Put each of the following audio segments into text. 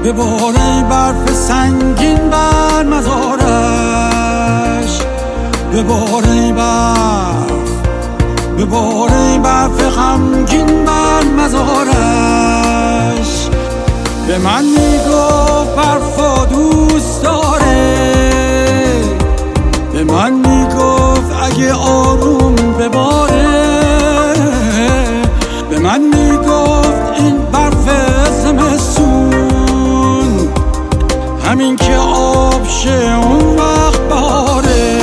بباره برف سنگین بر مزارش، بباره برف غمگین بر مزارش. به من میگفت برفا دوست داره، به من میگفت اگه آروم بباره، به من میگفت این برف زمستون همین که آب شه اون وقت بهاره.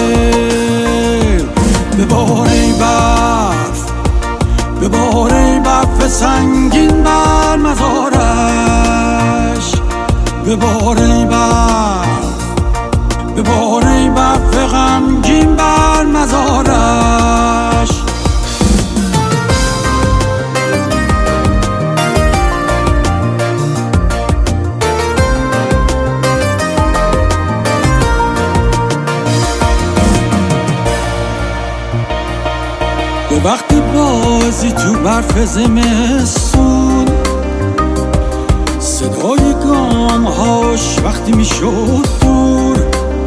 بباره برف سنگین بر مزارش، بباره برف غمگین بر مزارش. به وقت بازی تو برف زمستون، صدای گامهاش وقتی میشد دور،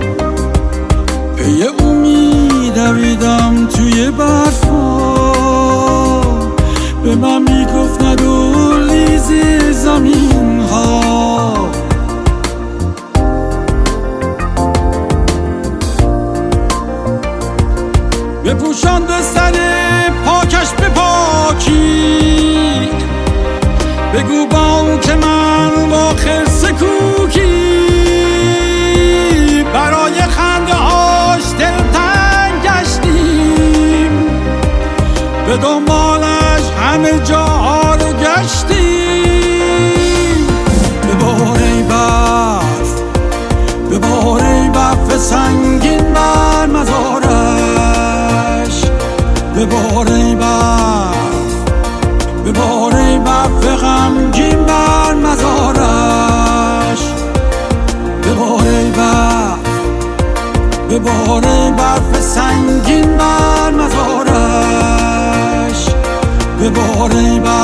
پی اون میدویدم توی برفا. به من میگفت ندور لیز زمین ها، بپوشاند سر پاکش به پاکی، بگو با که من با خرس کوکی برای خنده هاش دلتنگ گشتیم، به دنبالش همه جاها رو گشتیم. بباره برف سنگین بر مزارش، بباره برف غمگین بر مزارش، بباره برف سنگین بر مزارش، بباره